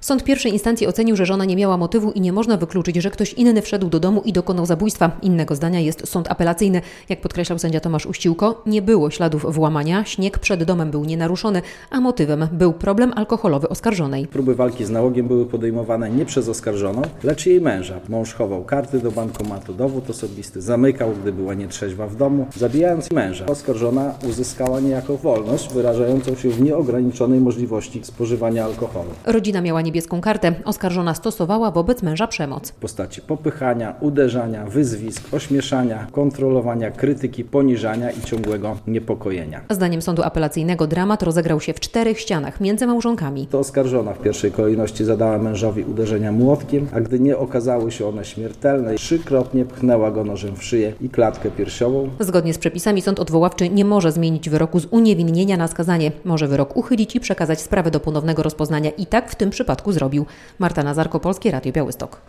Sąd pierwszej instancji ocenił, że żona nie miała motywu i nie można wykluczyć, że ktoś inny wszedł do domu i dokonał zabójstwa. Innego zdania jest sąd apelacyjny. Jak podkreślał sędzia Tomasz Uściłko, nie było śladów włamania, śnieg przed domem był nienaruszony, a motywem był problem alkoholowy oskarżonej. Próby walki z nałogiem były podejmowane nie przez oskarżoną, lecz jej męża. Mąż chował karty do bankomatu, dowód osobisty, zamykał, gdy była nietrzeźwa w domu, zabijając męża. Oskarżona uzyskała niejako wolność, wyrażającą się w nieograniczonej możliwości spożywania alkoholu. Rodzina miała niebieską kartę. Oskarżona stosowała wobec męża przemoc. W postaci popychania, uderzania, wyzwisk, ośmieszania, kontrolowania, krytyki, poniżania i ciągłego niepokojenia. Zdaniem sądu apelacyjnego dramat rozegrał się w 4 ścianach między małżonkami. To oskarżona w pierwszej kolejności zadała mężowi uderzenia młotkiem, a gdy nie okazały się one śmiertelne, 3-krotnie pchnęła go nożem w szyję i klatkę piersiową. Zgodnie z przepisami sąd odwoławczy nie może zmienić wyroku z uniewinnienia na skazanie. Może wyrok uchylić i przekazać sprawę do ponownego rozpoznania i tak w tym przypadku zrobił. Marta Nazarko, Polskie Radio Białystok.